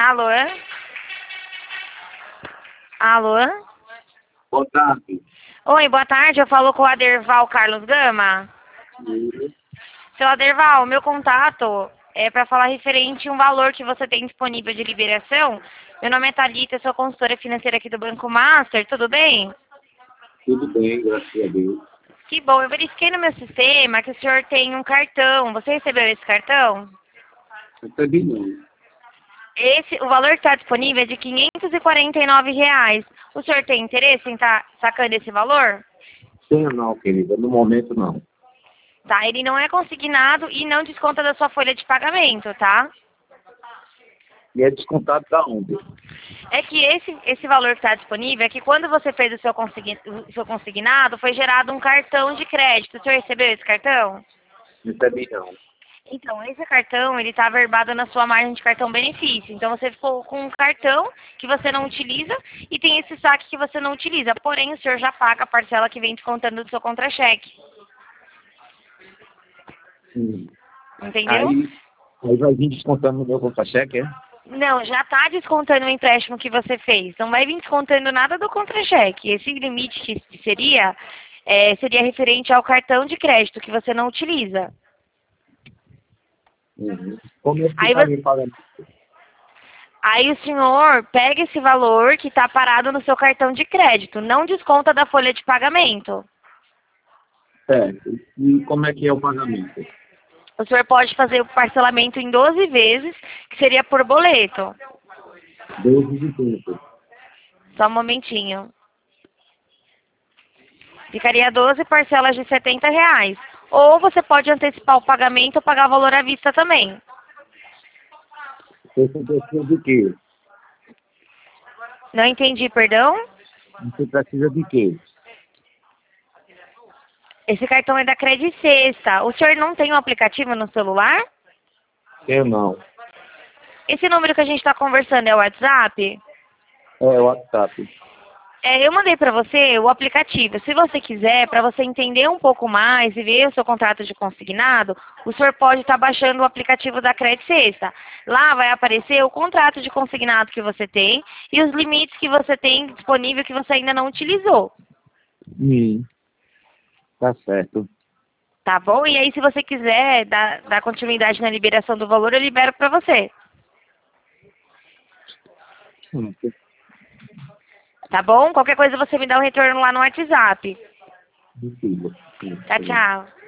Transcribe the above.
Alô? Alô? Boa tarde. Oi, boa tarde. Eu falo com o Aderval Carlos Gama. Sim. Seu Aderval, meu contato é para falar referente a um valor que você tem disponível de liberação. Meu nome é Thalita, eu sou consultora financeira aqui do Banco Master, tudo bem? Tudo bem, graças a Deus. Que bom, eu verifiquei no meu sistema que o senhor tem um cartão. Você recebeu esse cartão? Recebi não. O valor que está disponível é de R$ 549. O senhor tem interesse em estar sacando esse valor? Tenho não, querida. No momento não. Tá, ele não é consignado e não desconta da sua folha de pagamento, tá? E é descontado da onde? É que esse valor que está disponível é que quando você fez o seu consignado, foi gerado um cartão de crédito. O senhor recebeu esse cartão? Recebi não. Então, esse cartão, ele está averbado na sua margem de cartão benefício. Então, você ficou com um cartão que você não utiliza e tem esse saque que você não utiliza. Porém, o senhor já paga a parcela que vem descontando do seu contra-cheque. Sim. Entendeu? Aí vai vir descontando no meu contra-cheque, é? Não, já está descontando o empréstimo que você fez. Não vai vir descontando nada do contra-cheque. Esse limite que seria referente ao cartão de crédito que você não utiliza. Uhum. Como é que Aí, fica me pagando? aí o senhor pega esse valor que está parado no seu cartão de crédito. Não desconta da folha de pagamento. Certo. E como é que é o pagamento? O senhor pode fazer o parcelamento em 12 vezes, que seria por boleto. 12 de tempo. Só um momentinho. Ficaria 12 parcelas de R$ 70. Ou você pode antecipar o pagamento ou pagar o valor à vista também. Você precisa de quê? Não entendi, perdão? Você precisa de quê? Esse cartão é da Credit Sexta. O senhor não tem um aplicativo no celular? Eu não. Esse número que a gente está conversando é o WhatsApp? É o WhatsApp. Eu mandei para você o aplicativo. Se você quiser, para você entender um pouco mais e ver o seu contrato de consignado, o senhor pode estar baixando o aplicativo da Credit Sexta. Lá vai aparecer o contrato de consignado que você tem e os limites que você tem disponível que você ainda não utilizou. Tá certo. Tá bom? E aí, se você quiser dar continuidade na liberação do valor, eu libero para você. Certo. Tá bom? Qualquer coisa você me dá um retorno lá no WhatsApp. Possível. Tchau, tchau.